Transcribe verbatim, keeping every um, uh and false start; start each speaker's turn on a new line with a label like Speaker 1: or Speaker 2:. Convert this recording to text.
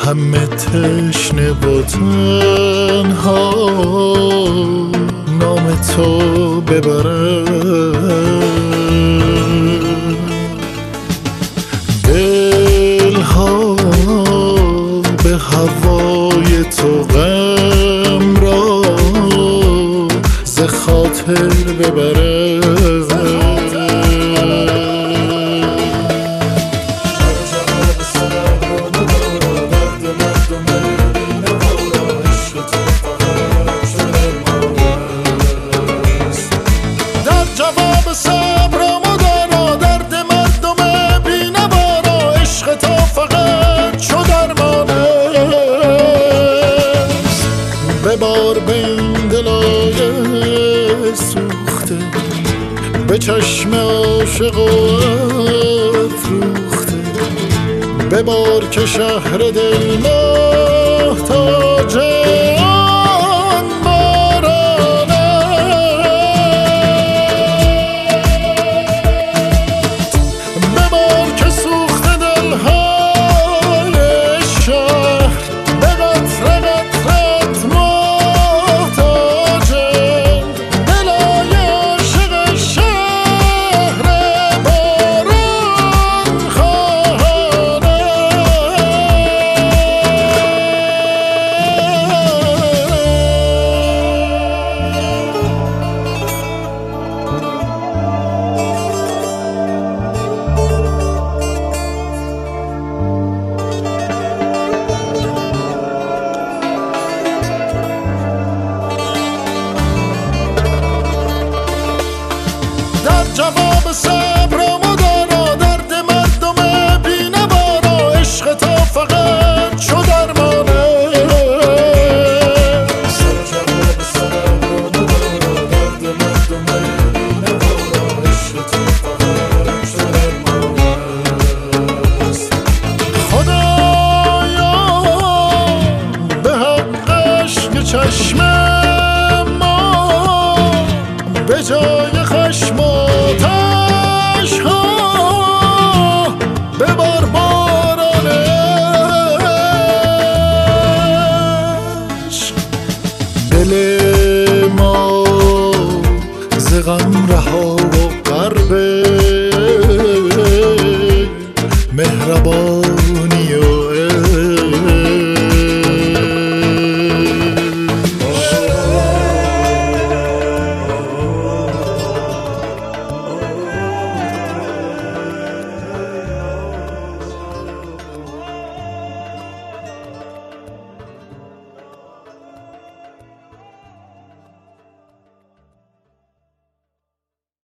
Speaker 1: همه تشنه و تنها نام تو ببرن، دلها به هوای تو غم را ز خاطر ببرن. ببار به این دلای سوخته، به چشم عاشق و افروخته، ببار که شهر دل محتاج آن بارانه. ببار که سوخته دلهای شهر به قطره قطرت محتاج دلای عاشق شهر باران خانه. در جواب صبرم و دارا درد مردم بی‌نوارا، عشق تو فقط چو درمانه. در جواب صبرم و دارا درد مردم بی‌نوارا، عشق تو فقط چو درمانه. خدایا به حق عشق چشم ما به جای خشم و آتش ها